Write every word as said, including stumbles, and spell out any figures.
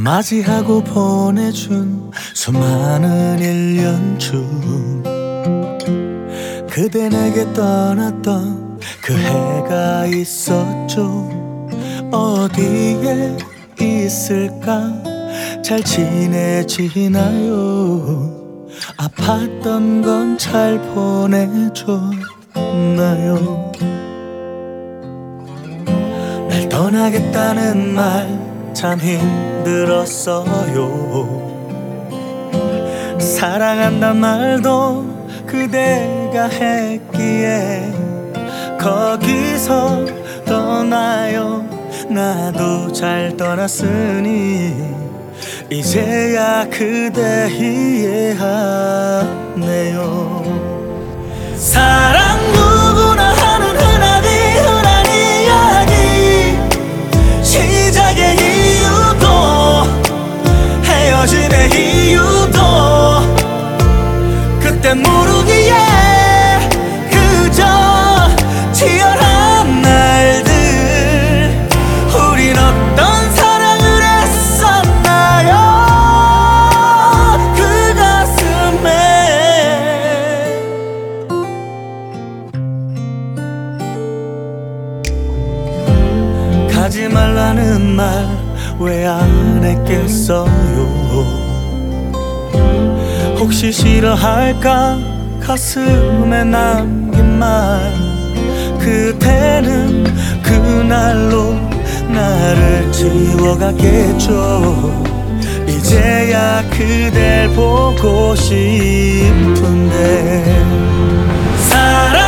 맞이하고 보내준 수많은 일 년 중 그대 내게 떠났던 그 해가 있었죠. 어디에 있을까? 잘 지내지나요? 아팠던 건 잘 보내줬나요? 날 떠나겠다는 말 참 힘들었어요. 사랑한단 말도 그대가 했기에 거기서 떠나요. 나도 잘 떠났으니 이제야 그대 이해하네요. 사랑 누구나 하는 흔하디 흔한 이야기. 시작의 이유도 헤어짐의 이유도 그때 모르기에 그저 치열한 날들. 우린 어떤 사랑을 했었나요? 그 가슴에 가지 말라는 말 왜 안 했겠어요? 혹시 싫어할까? 가슴에 남긴 말. 그대는 그날로 나를 지워갔겠죠. 이제야 그댈 보고 싶은데 사랑